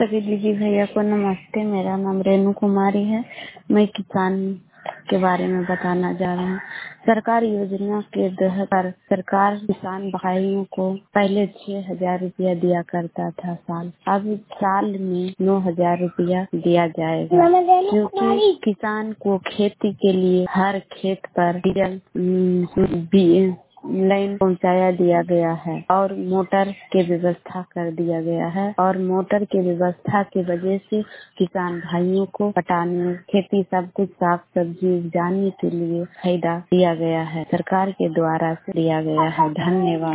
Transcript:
सभी दीदी भैया को नमस्ते। मेरा नाम रेणु कुमारी है। मैं किसान के बारे में बताना जा रहा हूँ। सरकारी योजना के तहत सरकार किसान भाइयों को पहले 6,000 रुपया दिया करता था साल। अब साल में 9,000 रुपया दिया जाएगा, क्योंकि किसान को खेती के लिए हर खेत पर डीजल लाइन पहुंचाया दिया गया है और मोटर के व्यवस्था कर दिया गया है। और मोटर के व्यवस्था की वजह से किसान भाइयों को पटाने, खेती सब कुछ साफ सब्जी उपजाने के लिए फायदा दिया गया है, सरकार के द्वारा से दिया गया है। धन्यवाद।